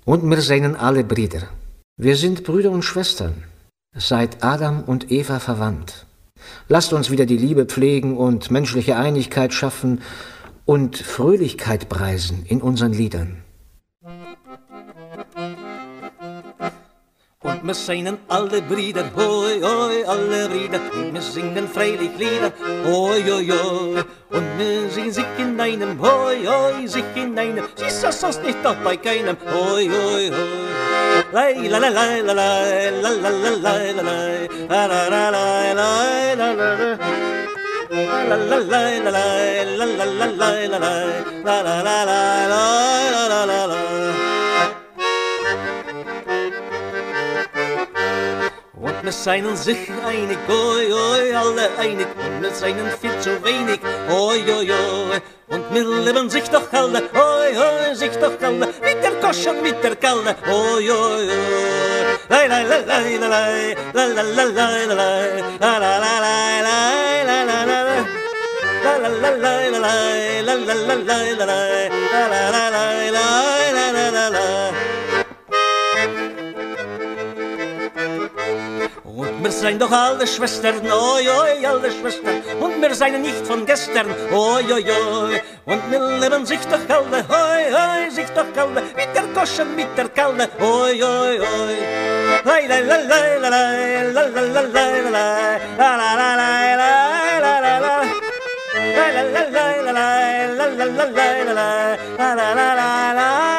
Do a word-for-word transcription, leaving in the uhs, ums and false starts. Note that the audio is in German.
Und wir seien alle Brüder. Wir sind Brüder und Schwestern, seit Adam und Eva verwandt. Lasst uns wieder die Liebe pflegen und menschliche Einigkeit schaffen und Fröhlichkeit preisen in unseren Liedern. Und wir seien alle Brüder, hoi, hoi, alle Brüder. Und wir singen freilich Lieder, hoi, hoi, hoi. Und wir singen sich in einem, hoi, hoi, sich in einem. Siehst du sonst nicht doch bei keinem, hoi, hoi, hoi. Lai, la, la, la, la, la, la, la, la, la, la, la, la, la, la, la, la, la. La la la la la la la la la la la la la la la la la. Und wir seien sich einig, oi oi, alle einig, und wir seien viel zu wenig, oi oi oi. Und wir lieben sich doch alle, oi oi, sich doch alle, mit der Kosch und mit der Kalle, oi oi oi. La la la la la la la la la la la la la la la la la la. La la la la la la la la la la la la la la la la la. Und wir seien doch alle Schwestern, oi oi, alle Schwestern. Und wir seien nicht von gestern, oi oi oi. Und wir lieben sich doch alle, oi oi, sich doch alle. Mit der Kosche, mit der Kalle, oi oi oi. La la la la la la la la la la la la la la la la la. La la la la la la la la la la la la la la la.